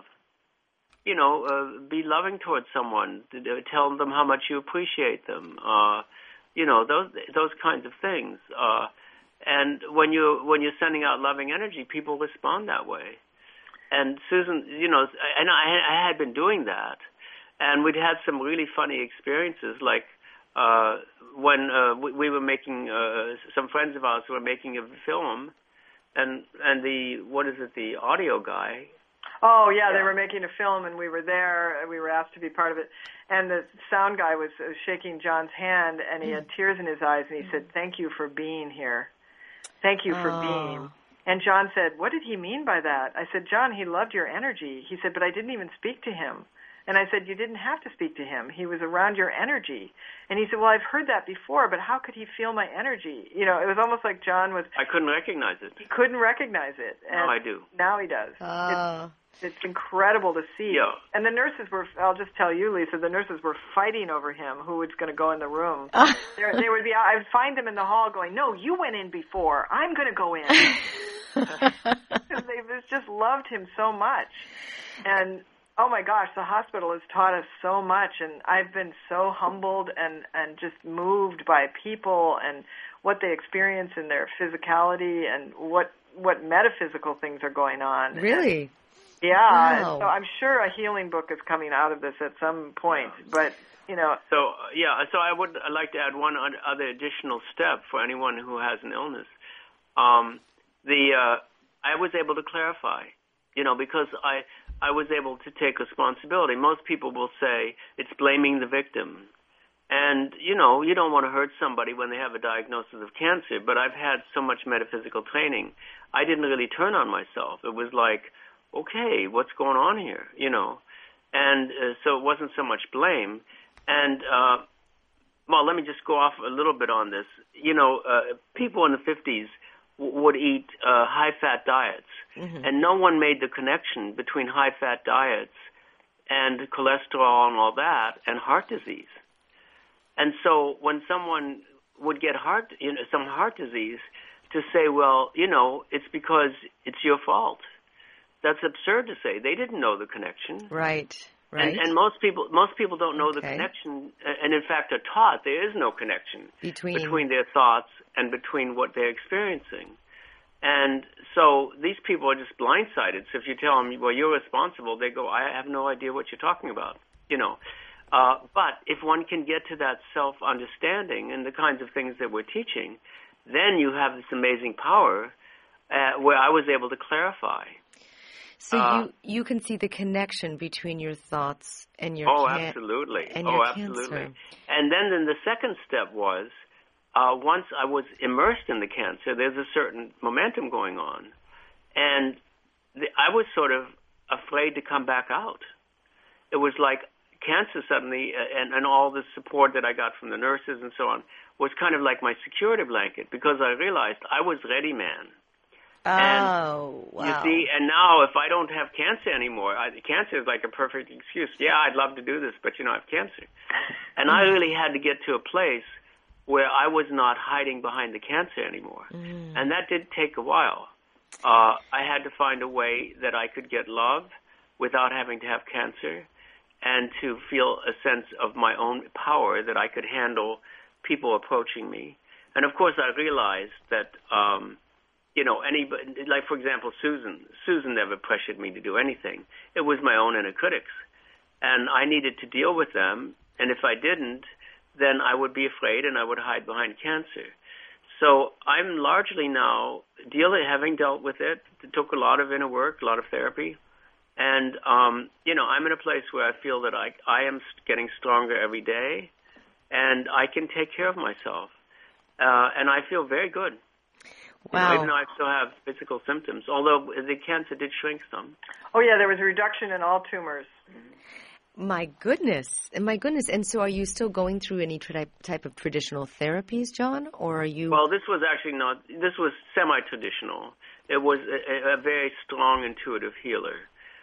Speaker 3: Be loving towards someone. Tell them how much you appreciate them. Those kinds of things. And when you're sending out loving energy, people respond that way. And Susan, and I had been doing that, and we'd had some really funny experiences, like when we were making, some friends of ours were making a film, and the audio guy.
Speaker 2: Oh, yeah, they were making a film, and we were there, and we were asked to be part of it. And the sound guy was shaking John's hand, and he had tears in his eyes, and he said, "Thank you for being here. Thank you for being." And John said, "What did he mean by that?" I said, "John, he loved your energy." He said, "But I didn't even speak to him." And I said, "You didn't have to speak to him. He was around your energy." And he said, "Well, I've heard that before, but how could he feel my energy?" It was almost like John was...
Speaker 3: I couldn't recognize it.
Speaker 2: He couldn't recognize it. And
Speaker 3: now I do.
Speaker 2: Now he does. It's incredible to see.
Speaker 3: Yeah.
Speaker 2: And the nurses were, I'll just tell you, Lisa, the nurses were fighting over him, who was going to go in the room. They would be, I would find them in the hall going, "No, you went in before. I'm going to go in." They just loved him so much. And oh my gosh, the hospital has taught us so much, and I've been so humbled and just moved by people and what they experience in their physicality and what metaphysical things are going on.
Speaker 1: Really?
Speaker 2: And, yeah.
Speaker 1: Wow.
Speaker 2: So I'm sure a healing book is coming out of this at some point, but
Speaker 3: So I would like to add one other additional step for anyone who has an illness. I was able to clarify, because I was able to take responsibility. Most people will say it's blaming the victim. And, you know, you don't want to hurt somebody when they have a diagnosis of cancer, but I've had so much metaphysical training, I didn't really turn on myself. It was like, okay, what's going on here, you know? And so it wasn't so much blame. And, well, let me just go off a little bit on this. You know, people in the 50s would eat high-fat diets, and no one made the connection between high-fat diets and cholesterol and all that and heart disease. And so when someone would get some heart disease, to say, well, you know, it's because it's your fault. That's absurd to say. They didn't know the connection.
Speaker 1: Right.
Speaker 3: And most people don't know the connection, and in fact are taught there is no connection between their thoughts and between what they're experiencing. And so these people are just blindsided. So if you tell them, well, you're responsible, they go, I have no idea what you're talking about, you know. But if one can get to that self-understanding and the kinds of things that we're teaching, then you have this amazing power where I was able to clarify.
Speaker 1: So you can see the connection between your thoughts and your
Speaker 3: absolutely.
Speaker 1: And your
Speaker 3: absolutely.
Speaker 1: cancer.
Speaker 3: And then the second step was, once I was immersed in the cancer, there's a certain momentum going on. And I was sort of afraid to come back out. It was like cancer suddenly, and all the support that I got from the nurses and so on, was kind of like my security blanket, because I realized I was ready, man.
Speaker 1: Wow.
Speaker 3: You see, and now if I don't have cancer anymore, cancer is like a perfect excuse. Yeah, I'd love to do this, but, you know, I have cancer. And I really had to get to a place where I was not hiding behind the cancer anymore. And that did take a while. I had to find a way that I could get love without having to have cancer, and to feel a sense of my own power, that I could handle people approaching me. And, of course, I realized that, you know, anybody, like, for example, Susan never pressured me to do anything. It was my own inner critics. And I needed to deal with them. And if I didn't, then I would be afraid and I would hide behind cancer. So I'm largely now having dealt with it. It took a lot of inner work, a lot of therapy. And, you know, I'm in a place where I feel that I am getting stronger every day, and I can take care of myself. And I feel very good.
Speaker 1: Wow.
Speaker 3: You know, even though I still have physical symptoms, although the cancer did shrink some.
Speaker 2: Oh, yeah, there was a reduction in all tumors.
Speaker 1: My goodness. And so are you still going through any type of traditional therapies, John, or are you...
Speaker 3: Well, this was semi-traditional. It was a very strong intuitive healer.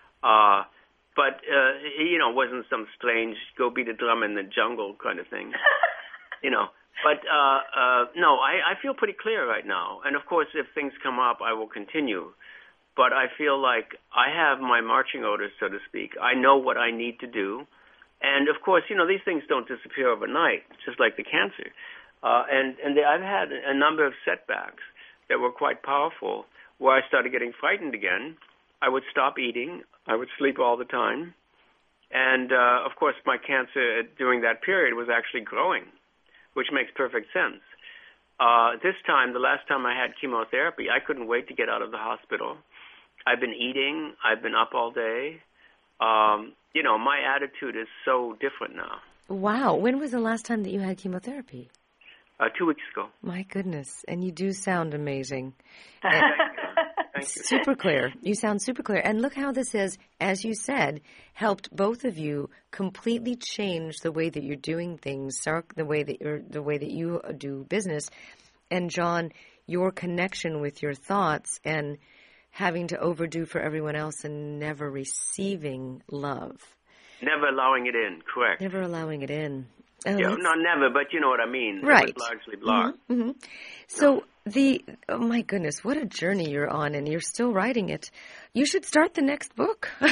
Speaker 3: But, you know, it wasn't some strange go beat a drum in the jungle kind of thing, you know. But, no, I feel pretty clear right now. And, of course, if things come up, I will continue. But I feel like I have my marching orders, so to speak. I know what I need to do. And, of course, you know, these things don't disappear overnight, just like the cancer. And I've had a number of setbacks that were quite powerful, where I started getting frightened again. I would stop eating. I would sleep all the time. And, of course, my cancer during that period was actually growing, which makes perfect sense. This time, the last time I had chemotherapy, I couldn't wait to get out of the hospital. I've been eating. I've been up all day. You know, my attitude is so different now.
Speaker 1: Wow. When was the last time that you had chemotherapy?
Speaker 3: 2 weeks ago.
Speaker 1: My goodness. And you do sound amazing.
Speaker 3: Thank you.
Speaker 1: Super clear. You sound super clear. And look how this has, as you said, helped both of you completely change the way that you're doing things, Sark, the way that you do business. And John, your connection with your thoughts and having to overdo for everyone else and never receiving love.
Speaker 3: Never allowing it in, correct.
Speaker 1: Never allowing it in.
Speaker 3: Yeah, not never, but you know what I mean.
Speaker 1: Right.
Speaker 3: It was largely blocked.
Speaker 1: Mm-hmm. So oh my goodness, what a journey you're on, and you're still writing it. You should start the next book.
Speaker 2: Well,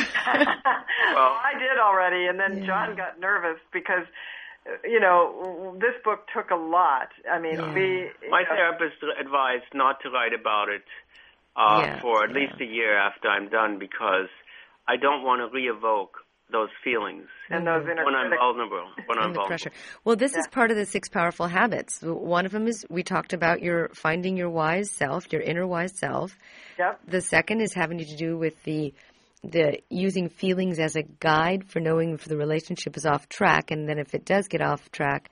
Speaker 2: I did already, and then John got nervous because, you know, this book took a lot. I mean,
Speaker 3: my therapist advised not to write about it for at least a year after I'm done, because I don't want to re-evoke those feelings
Speaker 2: and those inner
Speaker 3: when I'm vulnerable.
Speaker 1: Pressure. Well, this is part of the 6 powerful habits. One of them is we talked about finding your wise self, your inner wise self.
Speaker 2: Yep.
Speaker 1: The second is having to do with the the using feelings as a guide for knowing if the relationship is off track, and then if it does get off track,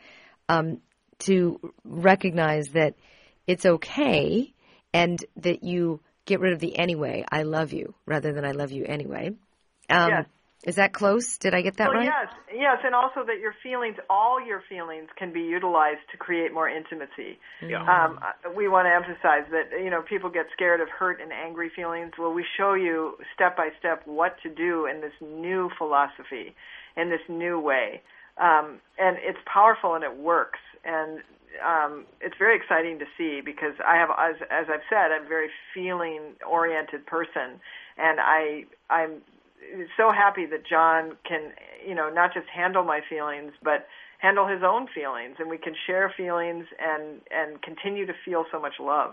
Speaker 1: to recognize that it's okay and that you get rid of the anyway, I love you, rather than I love you anyway.
Speaker 2: Yes.
Speaker 1: Is that close? Did I get that right?
Speaker 2: Yes, and also that your feelings, all your feelings, can be utilized to create more intimacy.
Speaker 3: Yeah.
Speaker 2: We want to emphasize that, people get scared of hurt and angry feelings. Well, we show you step by step what to do in this new philosophy, in this new way. And it's powerful and it works. And it's very exciting to see because I have, as I've said, I'm a very feeling-oriented person, and I'm so happy that John can, not just handle my feelings, but handle his own feelings, and we can share feelings and continue to feel so much love.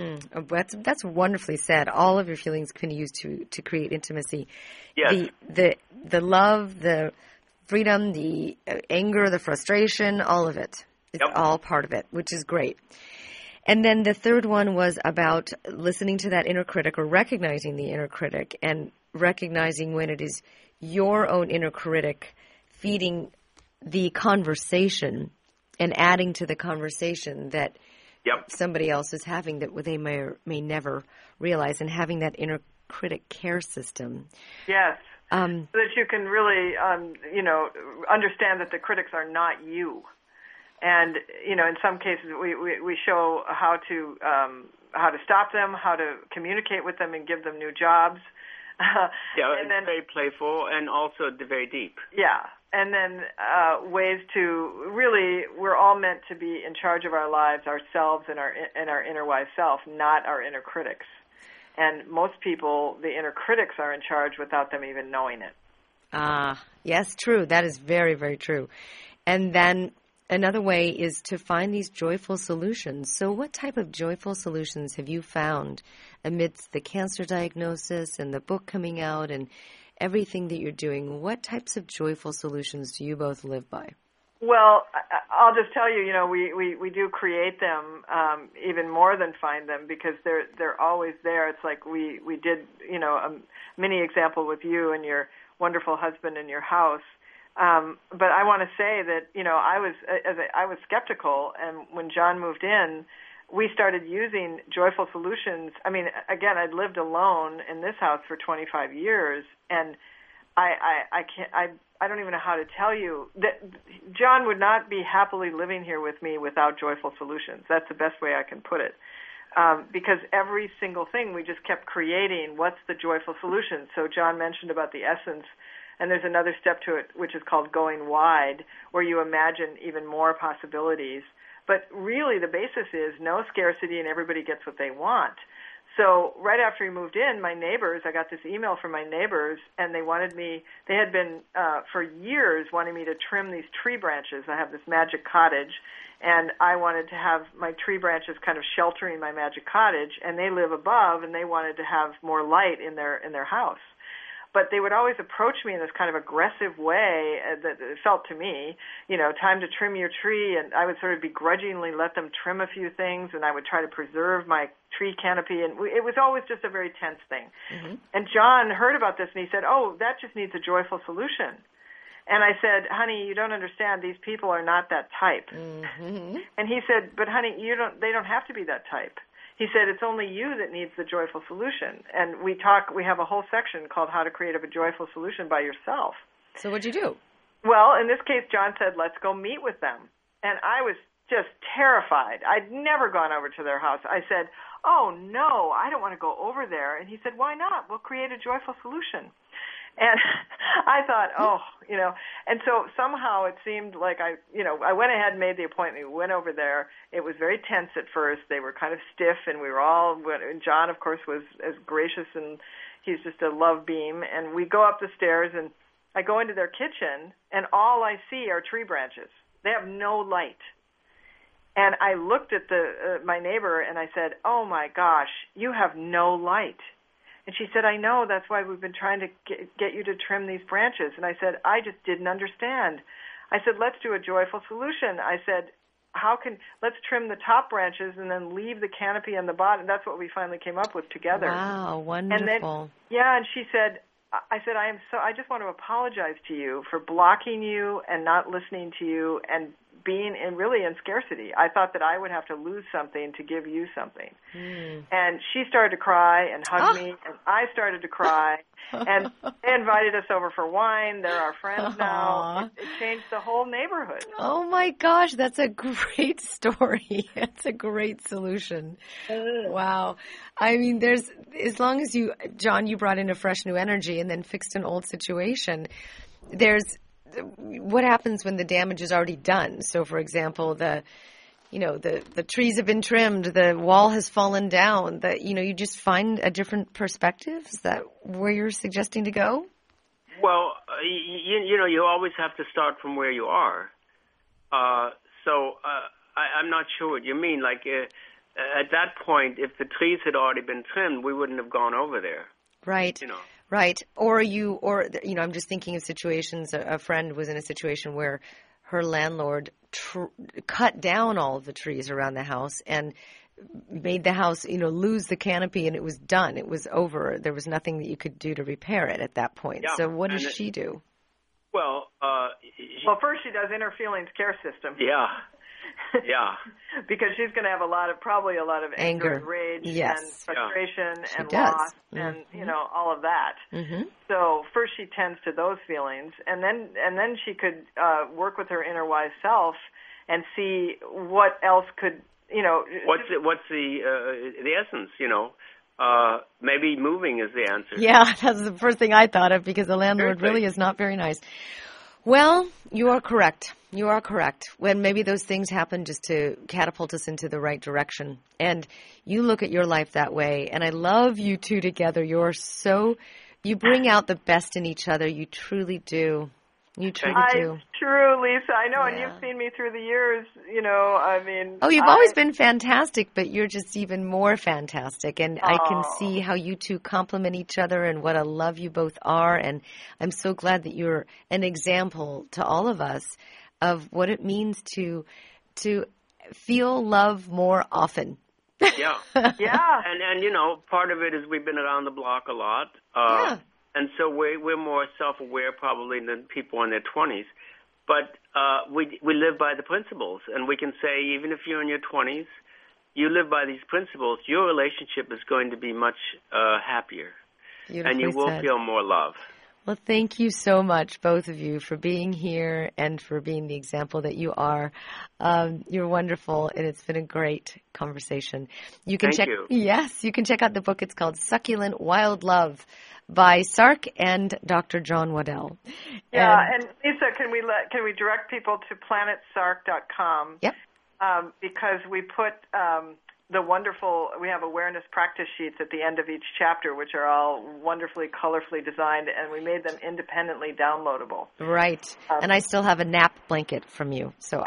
Speaker 1: That's wonderfully said. All of your feelings can be used to create intimacy.
Speaker 3: Yes.
Speaker 1: The love, the freedom, the anger, the frustration, all of it. It's all part of it, which is great. And then the third one was about listening to that inner critic, or recognizing the inner critic, and recognizing when it is your own inner critic feeding the conversation and adding to the conversation that somebody else is having that they may or may never realize, and having that inner critic care system.
Speaker 2: Yes. So that you can really, understand that the critics are not you. And, in some cases we show how to stop them, how to communicate with them and give them new jobs.
Speaker 3: And then very playful and also very deep.
Speaker 2: Yeah. And then ways to really, we're all meant to be in charge of our lives, ourselves and our inner wise self, not our inner critics. And most people, the inner critics are in charge without them even knowing it.
Speaker 1: Yes, true. That is very, very true. And then another way is to find these joyful solutions. So what type of joyful solutions have you found amidst the cancer diagnosis and the book coming out and everything that you're doing? What types of joyful solutions do you both live by?
Speaker 2: Well, I'll just tell you, we do create them even more than find them, because they're always there. It's like we did, a mini example with you and your wonderful husband in your house. But I want to say that, I was skeptical, and when John moved in, we started using joyful solutions. I mean, again, I'd lived alone in this house for 25 years, and I don't even know how to tell you that John would not be happily living here with me without joyful solutions. That's the best way I can put it. Because every single thing we just kept creating, what's the joyful solution? So John mentioned about the essence, and there's another step to it, which is called going wide, where you imagine even more possibilities. But really the basis is no scarcity and everybody gets what they want. So right after he moved in, my neighbors, I got this email from my neighbors, and they had been for years wanting me to trim these tree branches. I have this magic cottage, and I wanted to have my tree branches kind of sheltering my magic cottage, and they live above, and they wanted to have more light in their house. But they would always approach me in this kind of aggressive way that it felt to me, time to trim your tree, and I would sort of begrudgingly let them trim a few things, and I would try to preserve my tree canopy, and it was always just a very tense thing. Mm-hmm. And John heard about this, and he said, that just needs a joyful solution. And I said, honey, you don't understand. These people are not that type. Mm-hmm. And he said, but honey, they don't have to be that type. He said, it's only you that needs the joyful solution. And we have a whole section called How to Create a Joyful Solution by Yourself.
Speaker 1: So what'd you do?
Speaker 2: Well, in this case, John said, let's go meet with them. And I was just terrified. I'd never gone over to their house. I said, oh, no, I don't want to go over there. And he said, why not? We'll create a joyful solution. And I thought, and so somehow it seemed like I went ahead and made the appointment. We went over there. It was very tense at first. They were kind of stiff, and and John, of course, was as gracious, and he's just a love beam. And we go up the stairs, and I go into their kitchen, and all I see are tree branches. They have no light. And I looked at my neighbor, and I said, oh, my gosh, you have no light. And she said, I know, that's why we've been trying to get you to trim these branches. And I said, I just didn't understand. I said, let's do a joyful solution. I said, let's trim the top branches and then leave the canopy on the bottom. That's what we finally came up with together.
Speaker 1: Wow, wonderful.
Speaker 2: And then, and she said, I said, I just want to apologize to you for blocking you and not listening to you and being really in scarcity. I thought that I would have to lose something to give you something. And she started to cry and hug me, and I started to cry. And they invited us over for wine. They're our friends now. It changed the whole neighborhood.
Speaker 1: Oh, my gosh. That's a great story. That's a great solution. Wow. I mean, as long as John, you brought in a fresh new energy and then fixed an old situation, what happens when the damage is already done? So, for example, the trees have been trimmed, the wall has fallen down, you just find a different perspective? Is that where you're suggesting to go?
Speaker 3: Well, you always have to start from where you are. I'm not sure what you mean. Like, at that point, if the trees had already been trimmed, we wouldn't have gone over there.
Speaker 1: Right. Right. Or I'm just thinking of situations. A friend was in a situation where her landlord cut down all of the trees around the house and made the house, lose the canopy, and it was done. It was over. There was nothing that you could do to repair it at that point.
Speaker 3: Yeah.
Speaker 1: So what does she do?
Speaker 3: Well,
Speaker 2: first she does inner feelings care system.
Speaker 3: Yeah. Yeah.
Speaker 2: Because she's going to have probably a lot of anger and rage and frustration and loss and all of that. Mm-hmm. So first she tends to those feelings, and then she could work with her inner wise self and see what else could
Speaker 3: What's the essence? Maybe moving is the answer.
Speaker 1: Yeah, that's the first thing I thought of, because the landlord really is not very nice. Well, you are correct. You are correct. When maybe those things happen just to catapult us into the right direction. And you look at your life that way. And I love you two together. You bring out the best in each other. You truly do. You truly do.
Speaker 2: True, Lisa. I know, and you've seen me through the years,
Speaker 1: Oh, you've always been fantastic, but you're just even more fantastic. And I can see how you two complement each other and what a love you both are. And I'm so glad that you're an example to all of us of what it means to feel love more often.
Speaker 3: Yeah.
Speaker 2: Yeah.
Speaker 3: And part of it is we've been around the block a lot. Yeah. And so we're more self-aware probably than people in their 20s. But we live by the principles. And we can say, even if you're in your 20s, you live by these principles, your relationship is going to be much happier. And you will feel more love.
Speaker 1: Well, thank you so much, both of you, for being here and for being the example that you are. You're wonderful, and it's been a great conversation. You can Yes, you can check out the book. It's called Succulent Wild Love by Sark and Dr. John Waddell.
Speaker 2: Yeah, and Lisa, can we direct people to planetsark.com?
Speaker 1: Yep.
Speaker 2: Because we put we have awareness practice sheets at the end of each chapter, which are all wonderfully, colorfully designed, and we made them independently downloadable.
Speaker 1: Right. And I still have a nap blanket from you. So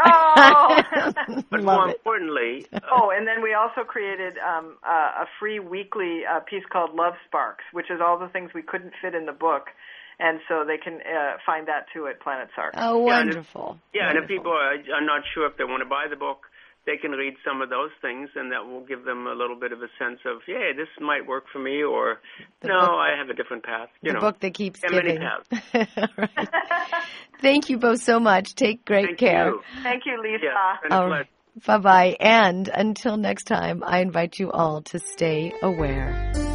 Speaker 3: But more importantly...
Speaker 2: and then we also created a free weekly piece called Love Sparks, which is all the things we couldn't fit in the book. And so they can find that, too, at Planet Sark.
Speaker 1: Oh, wonderful.
Speaker 3: And if people are not sure if they want to buy the book, they can read some of those things, and that will give them a little bit of a sense of, this might work for me, or I have a different path.
Speaker 1: The book that keeps giving.
Speaker 3: Many paths.
Speaker 1: Right. Thank you both so much. Take great care.
Speaker 2: Thank you, Lisa.
Speaker 3: Yeah,
Speaker 1: bye-bye. And until next time, I invite you all to stay aware.